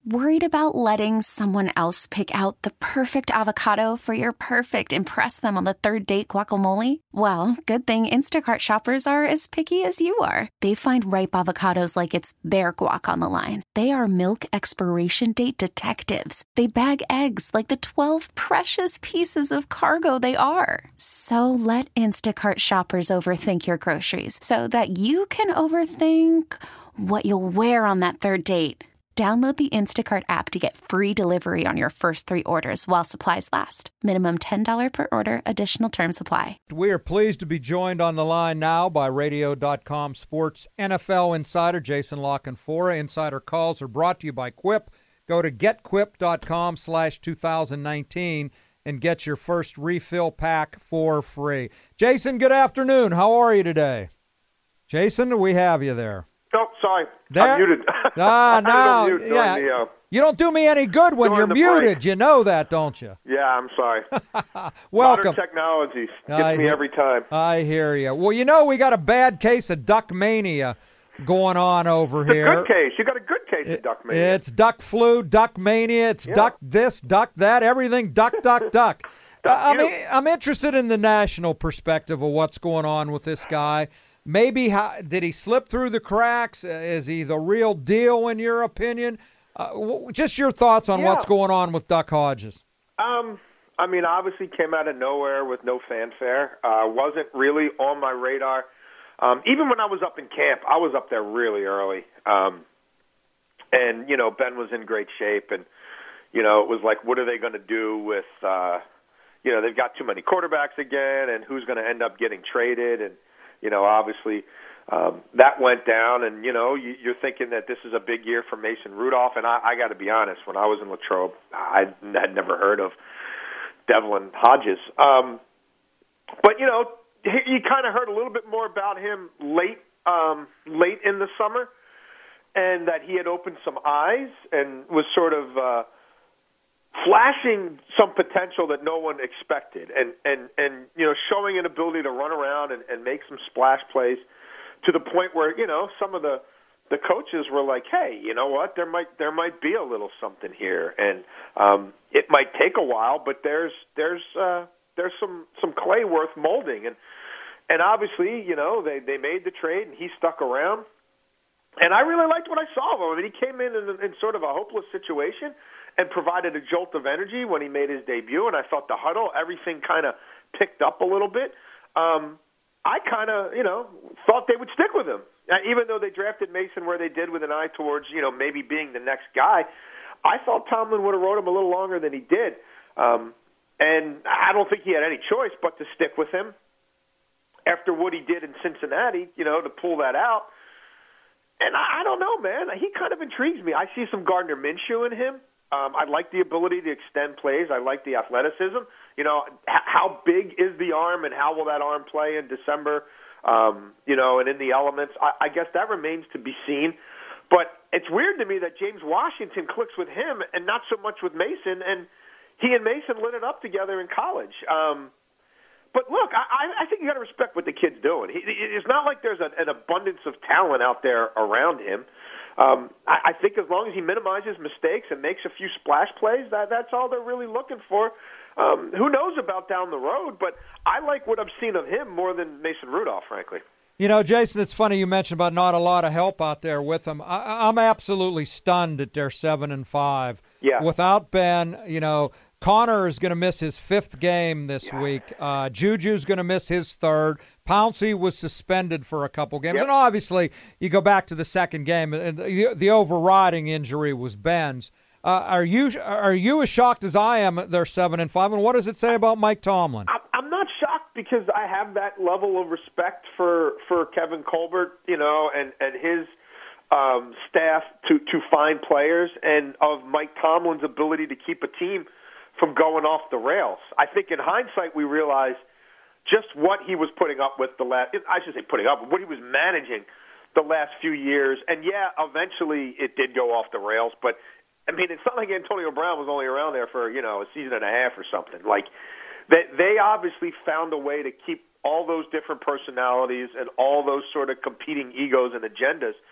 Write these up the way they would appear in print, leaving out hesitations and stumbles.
Worried about letting someone else pick out the perfect avocado for your perfect impress them on the third date guacamole? Well, good thing Instacart shoppers are as picky as you are. They find ripe avocados like it's their guac on the line. They are milk expiration date detectives. They bag eggs like the 12 precious pieces of cargo they are. So let Instacart shoppers overthink your groceries so that you can overthink what you'll wear on that third date. Download the Instacart app to get free delivery on your first 3 orders while supplies last. Minimum $10 per order. Additional terms apply. We are pleased to be joined on the line now by Radio.com Sports NFL insider Jason La Canfora. Insider calls are brought to you by Quip. Go to getquip.com/2019 and get your first refill pack for free. Jason, good afternoon. How are you today? Jason, we have you there. Oh, sorry. There? I'm muted. No. Yeah. You don't do me any good when you're muted. Break. You know that, don't you? Yeah, I'm sorry. Welcome. Modern technology gets me every time. I hear you. Well, we got a bad case of duck mania going on over here. It's a good case. You got a good case of duck mania. It's duck flu, duck mania. It's duck this, duck that, everything duck, duck, duck. I'm interested in the national perspective of what's going on with this guy. Maybe did he slip through the cracks? Is he the real deal in your opinion? Just your thoughts on what's going on with Duck Hodges. Obviously came out of nowhere with no fanfare. Wasn't really on my radar. Even when I was up in camp, I was up there really early. And, Ben was in great shape. And, it was like, what are they going to do with, they've got too many quarterbacks again, and who's going to end up getting traded? And, obviously that went down, and, you're thinking that this is a big year for Mason Rudolph. And I got to be honest, when I was in Latrobe, I had never heard of Devlin Hodges. But, you kind of heard a little bit more about him late in the summer, and that he had opened some eyes and was sort of flashing some potential that no one expected, and showing an ability to run around and make some splash plays to the point where, some of the coaches were like, hey, you know what, there might be a little something here, and it might take a while, but there's some clay worth molding, and obviously, they made the trade and he stuck around, and I really liked what I saw of him. I mean, he came in sort of a hopeless situation and provided a jolt of energy when he made his debut, and I thought the huddle, everything kind of picked up a little bit. I kind of, thought they would stick with him. Even though they drafted Mason where they did with an eye towards, maybe being the next guy, I thought Tomlin would have rode him a little longer than he did. And I don't think he had any choice but to stick with him after what he did in Cincinnati, to pull that out. And I don't know, man. He kind of intrigues me. I see some Gardner Minshew in him. I like the ability to extend plays. I like the athleticism. How big is the arm, and how will that arm play in December, and in the elements? I guess that remains to be seen. But it's weird to me that James Washington clicks with him and not so much with Mason, and he and Mason lit it up together in college. But look, I think you got to respect what the kid's doing. It's not like there's an abundance of talent out there around him. I think as long as he minimizes mistakes and makes a few splash plays, that's all they're really looking for. Who knows about down the road, but I like what I've seen of him more than Mason Rudolph, frankly. Jason, it's funny you mentioned about not a lot of help out there with them. I'm absolutely stunned that they're 7-5. Yeah. Without Ben, Connor is going to miss his 5th game this week. Juju's going to miss his 3rd. Pouncey was suspended for a couple games. Yep. And obviously, you go back to the 2nd game, and the overriding injury was Ben's. Are you as shocked as I am they're 7-5? And what does it say about Mike Tomlin? I'm not shocked because I have that level of respect for Kevin Colbert, and his staff to find players, and of Mike Tomlin's ability to keep a team from going off the rails. I think in hindsight we realize just what he was putting up with what he was managing the last few years. And eventually it did go off the rails, but I mean, it's not like Antonio Brown was only around there for, a season and a half or something. Like they obviously found a way to keep all those different personalities and all those sort of competing egos and agendas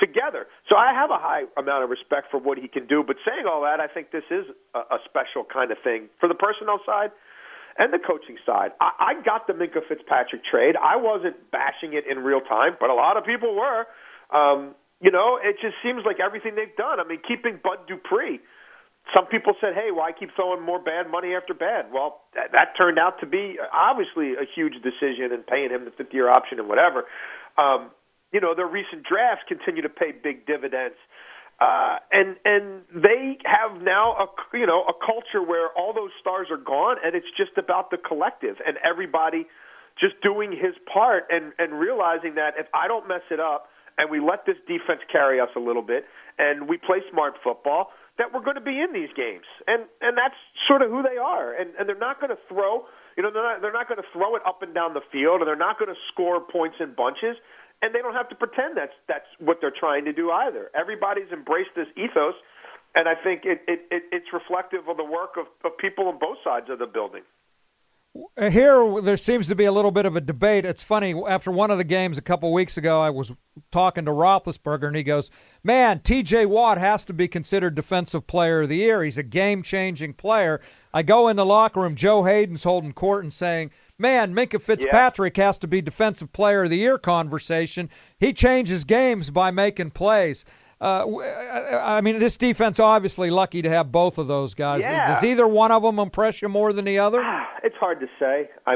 together. So I have a high amount of respect for what he can do. But saying all that, I think this is a special kind of thing for the personnel side and the coaching side. I got the Minkah Fitzpatrick trade. I wasn't bashing it in real time, but a lot of people were. It just seems like everything they've done. I mean, keeping Bud Dupree. Some people said, hey, why keep throwing more bad money after bad? Well, that turned out to be obviously a huge decision, and paying him the fifth-year option and whatever. Their recent drafts continue to pay big dividends. And they have now a culture where all those stars are gone, and it's just about the collective and everybody just doing his part and realizing that if I don't mess it up and we let this defense carry us a little bit and we play smart football, that we're going to be in these games. And that's sort of who they are. And they're not going to throw, they're not going to throw it up and down the field, and they're not going to score points in bunches. And they don't have to pretend that's what they're trying to do either. Everybody's embraced this ethos, and I think it's reflective of the work of people on both sides of the building. Here, there seems to be a little bit of a debate. It's funny, after one of the games a couple weeks ago, I was talking to Roethlisberger, and he goes, man, T.J. Watt has to be considered Defensive Player of the Year. He's a game-changing player. I go in the locker room, Joe Hayden's holding court and saying, man, Minkah Fitzpatrick has to be Defensive Player of the Year conversation. He changes games by making plays. This defense obviously lucky to have both of those guys. Yeah. Does either one of them impress you more than the other? It's hard to say. I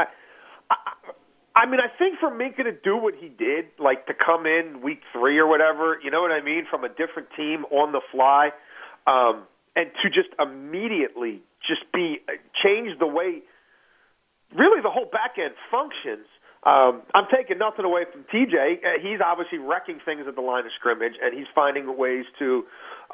think for Minkah to do what he did, like to come in week 3 or whatever, you know what I mean, from a different team on the fly, and to just immediately change the way really the whole back end functions. I'm taking nothing away from TJ. He's obviously wrecking things at the line of scrimmage, and he's finding ways to,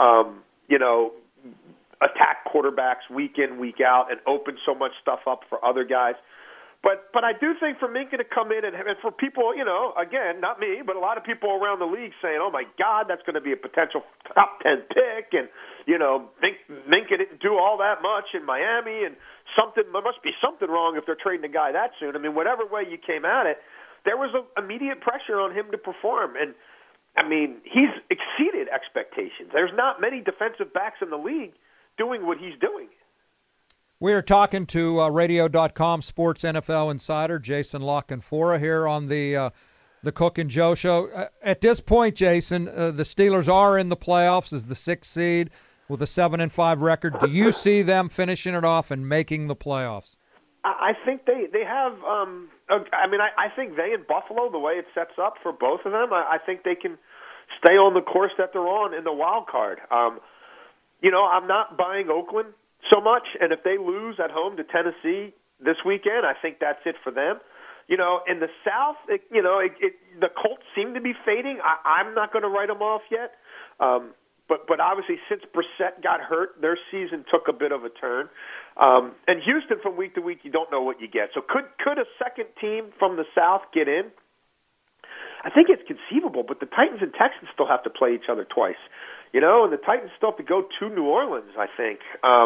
attack quarterbacks week in, week out, and open so much stuff up for other guys. But I do think for Minkah to come in and for people, again, not me, but a lot of people around the league saying, oh, my God, that's going to be a potential top 10 pick. And, Minkah didn't do all that much in Miami. And there must be something wrong if they're trading a guy that soon. I mean, whatever way you came at it, there was immediate pressure on him to perform. And, he's exceeded expectations. There's not many defensive backs in the league doing what he's doing. We are talking to Radio.com Sports NFL Insider Jason La Canfora here on the Cook and Joe Show. At this point, Jason, the Steelers are in the playoffs as the 6th seed with a 7-5 record. Do you see them finishing it off and making the playoffs? I think they have. I think they and Buffalo, the way it sets up for both of them, I think they can stay on the course that they're on in the wild card. I'm not buying Oakland so much, and if they lose at home to Tennessee this weekend, I think that's it for them. In the South, the Colts seem to be fading. I'm not going to write them off yet, but obviously since Brissett got hurt, their season took a bit of a turn. And Houston, from week to week, you don't know what you get. So could a second team from the South get in? I think it's conceivable, but the Titans and Texans still have to play each other twice. And the Titans still have to go to New Orleans, I think.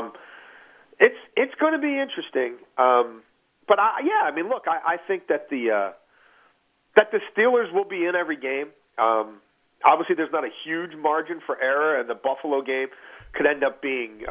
It's going to be interesting. But I think that the Steelers will be in every game. Obviously, there's not a huge margin for error, and the Buffalo game could end up being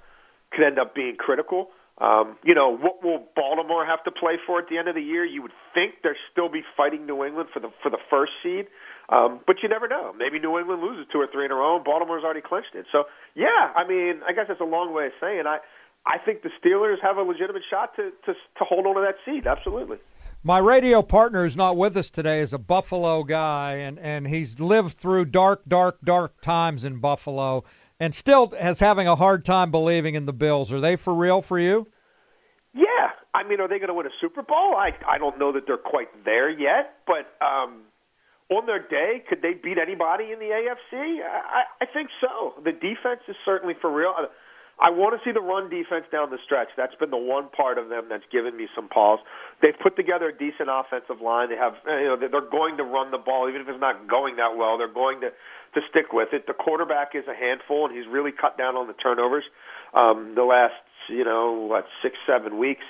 critical. What will Baltimore have to play for at the end of the year? You would think they'll still be fighting New England for the first seed, but you never know. Maybe New England loses 2 or 3 in a row, and Baltimore's already clinched it. So, I guess that's a long way of saying I think the Steelers have a legitimate shot to hold on to that seed. Absolutely. My radio partner who's not with us today is a Buffalo guy, and he's lived through dark times in Buffalo and still is having a hard time believing in the Bills. Are they for real for you? Yeah. Are they going to win a Super Bowl? I don't know that they're quite there yet, but on their day, could they beat anybody in the AFC? I think so. The defense is certainly for real. I want to see the run defense down the stretch. That's been the one part of them that's given me some pause. They've put together a decent offensive line. They have, they're going to run the ball, even if it's not going that well. They're going to stick with it. The quarterback is a handful, and he's really cut down on the turnovers the last 6-7 weeks.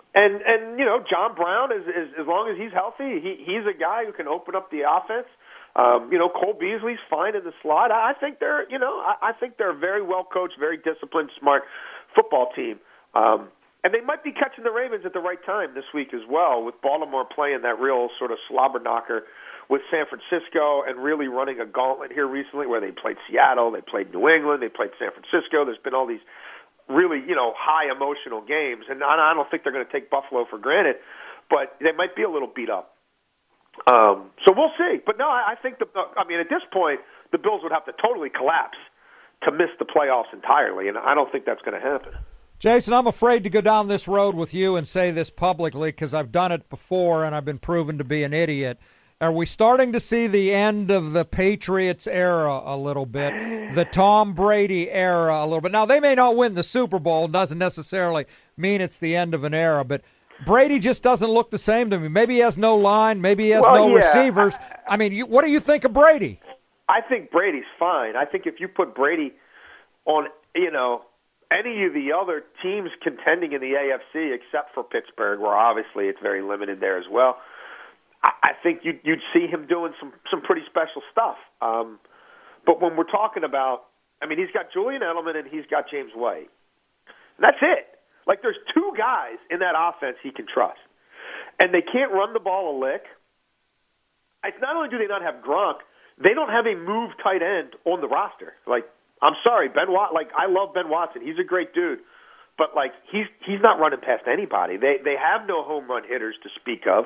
And John Brown is as long as he's healthy, he's a guy who can open up the offense. Cole Beasley's fine in the slot. I think they're a very well coached, very disciplined, smart football team. And they might be catching the Ravens at the right time this week as well, with Baltimore playing that real sort of slobber knocker with San Francisco and really running a gauntlet here recently where they played Seattle, they played New England, they played San Francisco. There's been all these really, high emotional games. And I don't think they're going to take Buffalo for granted, but they might be a little beat up. So we'll see. But no, I think at this point, the Bills would have to totally collapse to miss the playoffs entirely, and I don't think that's going to happen. Jason, I'm afraid to go down this road with you and say this publicly because I've done it before and I've been proven to be an idiot. Are we starting to see the end of the Patriots era a little bit, the Tom Brady era a little bit? Now, they may not win the Super Bowl. It doesn't necessarily mean it's the end of an era, but Brady just doesn't look the same to me. Maybe he has no line. Maybe he has receivers. What do you think of Brady? I think Brady's fine. I think if you put Brady on, any of the other teams contending in the AFC except for Pittsburgh, where obviously it's very limited there as well, I think you'd see him doing some pretty special stuff. But when we're talking about, he's got Julian Edelman and he's got James White. And that's it. Like, there's two guys in that offense he can trust. And they can't run the ball a lick. It's not only do they not have Gronk, they don't have a move tight end on the roster. Like, I'm sorry, I love Ben Watson. He's a great dude. But, he's not running past anybody. They have no home run hitters to speak of.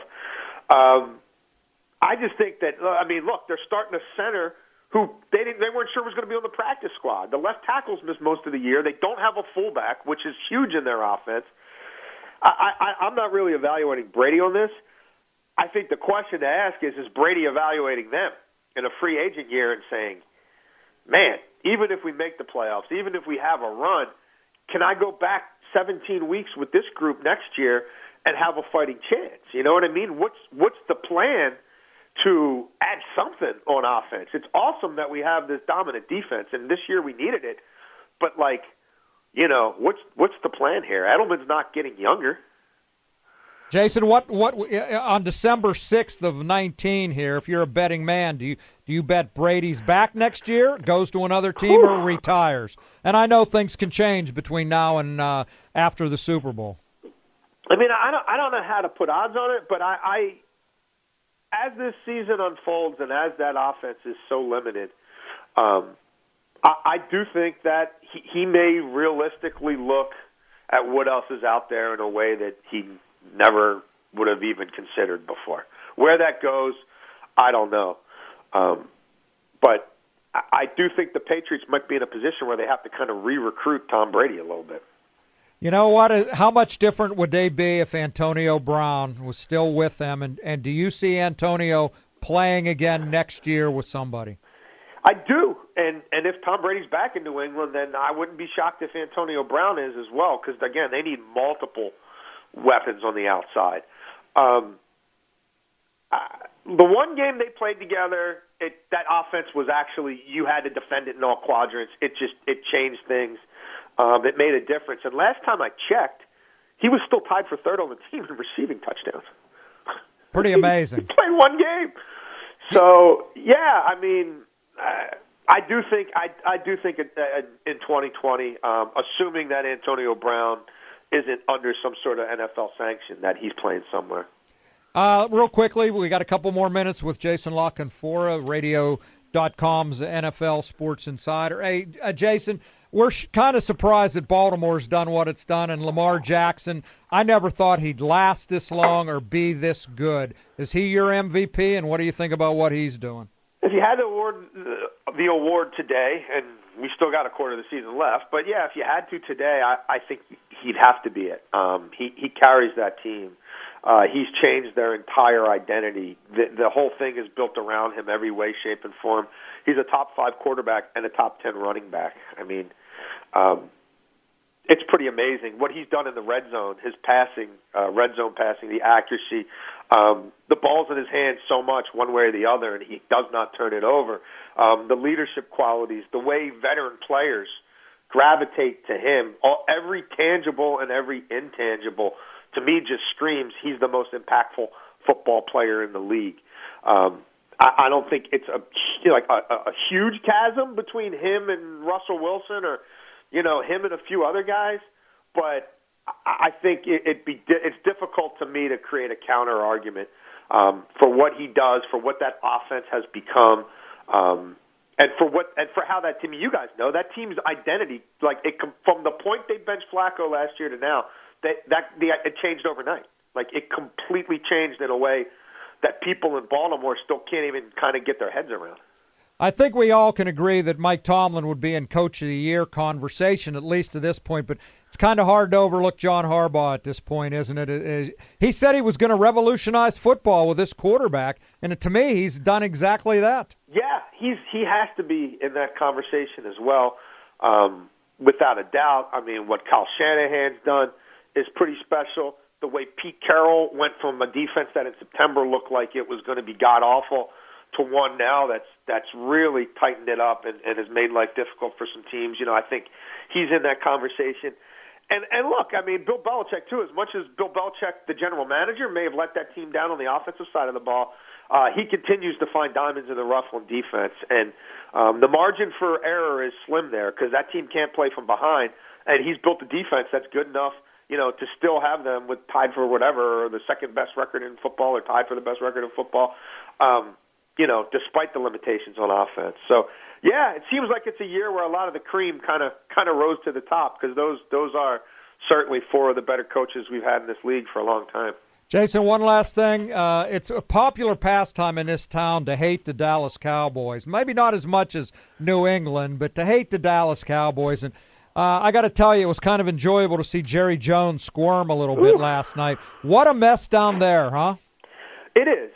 I just think that, look, they're starting a center who they weren't sure was going to be on the practice squad. The left tackles missed most of the year. They don't have a fullback, which is huge in their offense. I'm not really evaluating Brady on this. I think the question to ask is Brady evaluating them in a free agent year and saying, man, even if we make the playoffs, even if we have a run, can I go back 17 weeks with this group next year and have a fighting chance? You know what I mean? What's the plan to add something on offense? It's awesome that we have this dominant defense, and this year we needed it. But, what's the plan here? Edelman's not getting younger. Jason, what on December 6th of 19 here, if you're a betting man, do you bet Brady's back next year, goes to another team, or retires? And I know things can change between now and after the Super Bowl. I don't know how to put odds on it, but I as this season unfolds and as that offense is so limited, I do think that he may realistically look at what else is out there in a way that he never would have even considered before. Where that goes, I don't know. But I do think the Patriots might be in a position where they have to kind of re-recruit Tom Brady a little bit. You know what? How much different would they be if Antonio Brown was still with them? And do you see Antonio playing again next year with somebody? I do. And if Tom Brady's back in New England, then I wouldn't be shocked if Antonio Brown is as well, because, again, they need multiple weapons on the outside. The one game they played together, that offense was actually, you had to defend it in all quadrants. It changed things. It made a difference. And last time I checked, he was still tied for third on the team in receiving touchdowns. Pretty amazing. He played one game. So, yeah, I do think in 2020, assuming that Antonio Brown isn't under some sort of NFL sanction, that he's playing somewhere. Real quickly, we got a couple more minutes with Jason La Canfora, Radio.com's NFL Sports Insider. Hey, Jason, we're kind of surprised that Baltimore's done what it's done, and Lamar Jackson, I never thought he'd last this long or be this good. Is he your MVP, and what do you think about what he's doing? If you had to award the award today, and we still got a quarter of the season left, but yeah, if you had to today, I think he'd have to be it. He carries that team. He's changed their entire identity. The whole thing is built around him every way, shape, and form. He's a top 5 quarterback and a top 10 running back. It's pretty amazing what he's done in the red zone, his passing, red zone passing, the accuracy. The ball's in his hands so much one way or the other, and he does not turn it over. The leadership qualities, the way veteran players gravitate to him, every tangible and every intangible, to me just screams he's the most impactful football player in the league. I don't think it's a huge chasm between him and Russell Wilson, or him and a few other guys. But I think it's difficult to me to create a counter argument for what he does, for what that offense has become, and for how that team. You guys know that team's identity, from the point they benched Flacco last year to now, it changed overnight. Like, it completely changed in a way that people in Baltimore still can't even kind of get their heads around. I think we all can agree that Mike Tomlin would be in Coach of the Year conversation, at least to this point, but it's kind of hard to overlook John Harbaugh at this point, isn't it? He said he was going to revolutionize football with this quarterback, and to me, he's done exactly that. Yeah, he has to be in that conversation as well, without a doubt. I mean, what Kyle Shanahan's done is pretty special. The way Pete Carroll went from a defense that in September looked like it was going to be god-awful to one now that's really tightened it up and has made life difficult for some teams. I think he's in that conversation. And look, I mean, Bill Belichick, too, as much as Bill Belichick, the general manager, may have let that team down on the offensive side of the ball, he continues to find diamonds in the rough on defense. And the margin for error is slim there because that team can't play from behind, and he's built a defense that's good enough to still have them with tied for whatever, or the second best record in football, or tied for the best record in football, despite the limitations on offense. So, yeah, it seems like it's a year where a lot of the cream kind of rose to the top, because those are certainly four of the better coaches we've had in this league for a long time. Jason, one last thing. It's a popular pastime in this town to hate the Dallas Cowboys. Maybe not as much as New England, but to hate the Dallas Cowboys. And I got to tell you, it was kind of enjoyable to see Jerry Jones squirm a little bit last night. What a mess down there, huh? It is.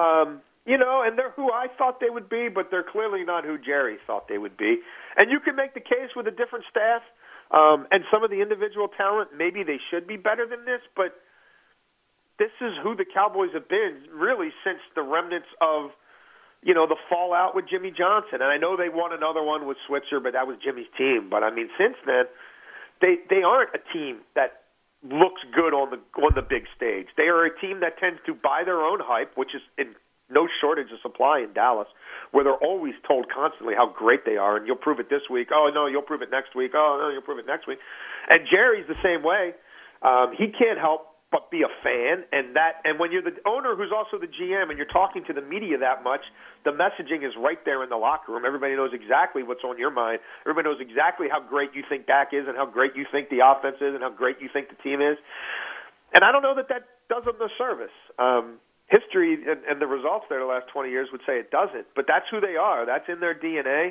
And they're who I thought they would be, but they're clearly not who Jerry thought they would be. And you can make the case with a different staff and some of the individual talent. Maybe they should be better than this, but this is who the Cowboys have been really since the remnants of the fallout with Jimmy Johnson. And I know they won another one with Switzer, but that was Jimmy's team. But, I mean, since then, they aren't a team that looks good on the big stage. They are a team that tends to buy their own hype, which is in no shortage of supply in Dallas, where they're always told constantly how great they are, and you'll prove it this week. Oh, no, you'll prove it next week. Oh, no, you'll prove it next week. And Jerry's the same way. He can't help but be a fan, and when you're the owner who's also the GM and you're talking to the media that much, the messaging is right there in the locker room. Everybody knows exactly what's on your mind. Everybody knows exactly how great you think Dak is and how great you think the offense is and how great you think the team is. And I don't know that does them a service. History and the results there the last 20 years would say it doesn't, but that's who they are. That's in their DNA.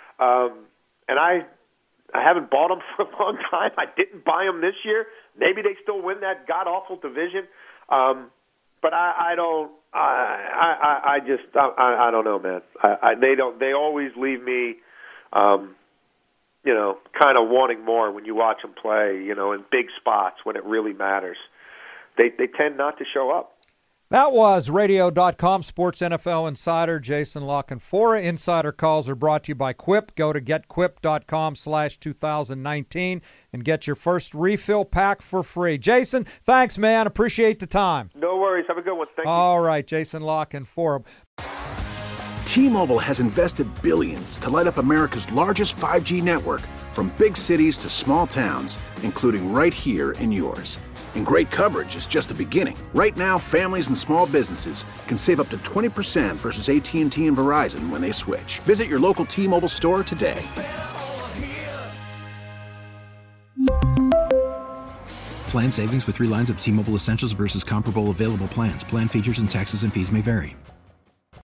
And I haven't bought them for a long time. I didn't buy them this year. Maybe they still win that god-awful division. But I don't know, man. They always leave me, kind of wanting more when you watch them play, in big spots when it really matters. They tend not to show up. That was Radio.com Sports NFL Insider Jason La Canfora. Insider calls are brought to you by Quip. Go to getquip.com/2019 and get your first refill pack for free. Jason, thanks, man. Appreciate the time. No worries. Have a good one. Thank you. All right, Jason La Canfora. T-Mobile has invested billions to light up America's largest 5G network, from big cities to small towns, including right here in yours. And great coverage is just the beginning. Right now, families and small businesses can save up to 20% versus AT&T and Verizon when they switch. Visit your local T-Mobile store today. Plan savings with 3 lines of T-Mobile Essentials versus comparable available plans. Plan features and taxes and fees may vary.